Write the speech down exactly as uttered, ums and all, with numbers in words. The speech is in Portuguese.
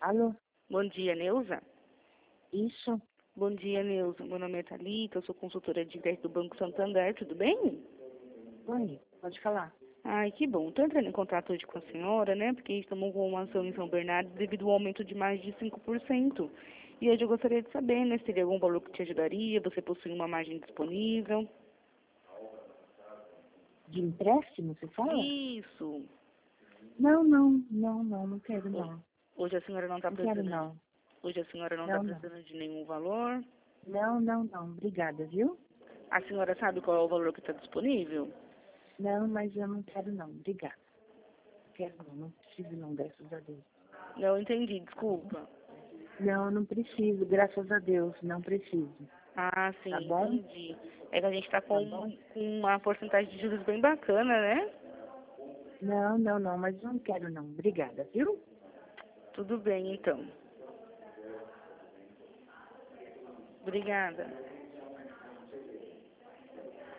Alô? Bom dia, Neuza. Isso? Bom dia, Neuza. Meu nome é Thalita, eu sou consultora de crédito do Banco Santander, tudo bem? Oi, pode falar. Ai, que bom. Estou entrando em contato hoje com a senhora, né? Porque estamos com uma ação em São Bernardo devido ao aumento de mais de cinco por cento. E hoje eu gostaria de saber, né, se teria algum valor que te ajudaria, você possui uma margem disponível. De empréstimo, você fala? Isso. Não, não, não, não, não quero Ho- não. Hoje a senhora não está Não quero precisando. não. Hoje a senhora não está Não, não. precisando de nenhum valor. Não, não, não. Obrigada, viu? A senhora sabe qual é o valor que está disponível? Não, mas eu não quero não. Obrigada. Não quero não, não preciso não, graças a Deus. Não entendi, desculpa. Não, eu não preciso, graças a Deus, não preciso. Ah, sim, Tá bom? entendi. É que a gente está Tá com, bom? com uma porcentagem de juros bem bacana, né? Não, não, não, mas não quero não. Obrigada, viu? Tudo bem, então. Obrigada.